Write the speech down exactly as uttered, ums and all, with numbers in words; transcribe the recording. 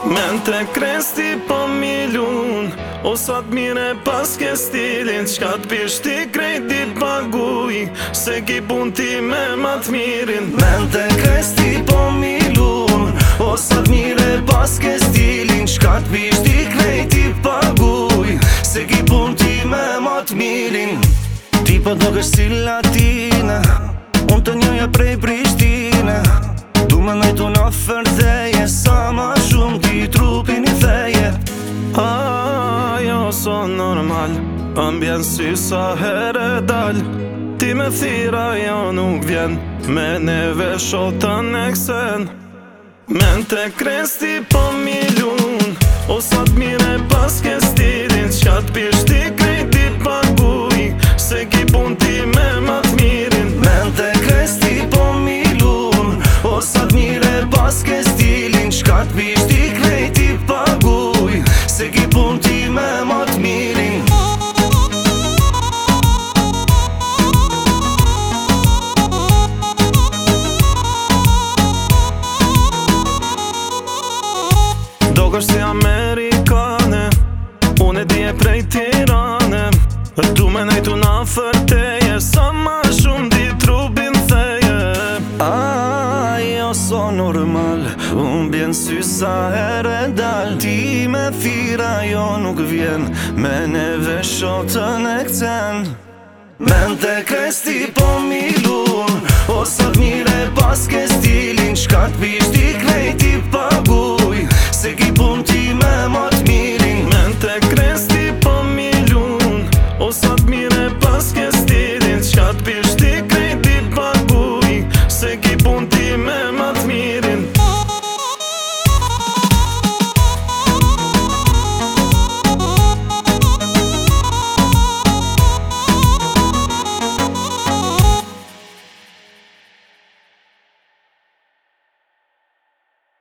Men të kresti po milun O sa t'mire pas ke stilin Qka t'pish ti krejt di paguj Se ki pun ti me ma t'mirin. Men të kresti po milun O sa t'mire pas ke stilin Qka t'pish ti krejt di paguj Se ki pun ti me ma t'mirin. Ti po dokesh si latina Unë të njoja prej Prishtine Du me najtu në fërdeje Sa ma shumë ti trupin i theje. Ajo so normal Ambjen si sa here dal Ti me thira jo nuk vjen Me neve shotën e ksen. Men të kresti po milun O sa t'mire pas ke stilin Qka t'pish ti krejt ti paguj Se ki pun ti me ma t'mirin. Men të kresti po milun O sa t'mire pas ke stilin Qka t'pish ti krejt ti paguj Se ki pun ti me ma t'mirin. Dokesh si Amerikane Unë e dje prej Tirane Du me nejtu na fërteje Sa ma shumë di trupin theje. Ajo so normal Unë bjen sy sa here dal Ti me thira jo nuk vjen Me neve shotën e kcen. Men të kresti po milun O sa t'mire pas ke stilin Qka t'pish ti krejt ti paguj Se ki pun ti me ma t'mirin. Men të kresti po milun O sa t'mire pas ke stilin Qka t'pish ti krejt ti paguj Se ki pun ti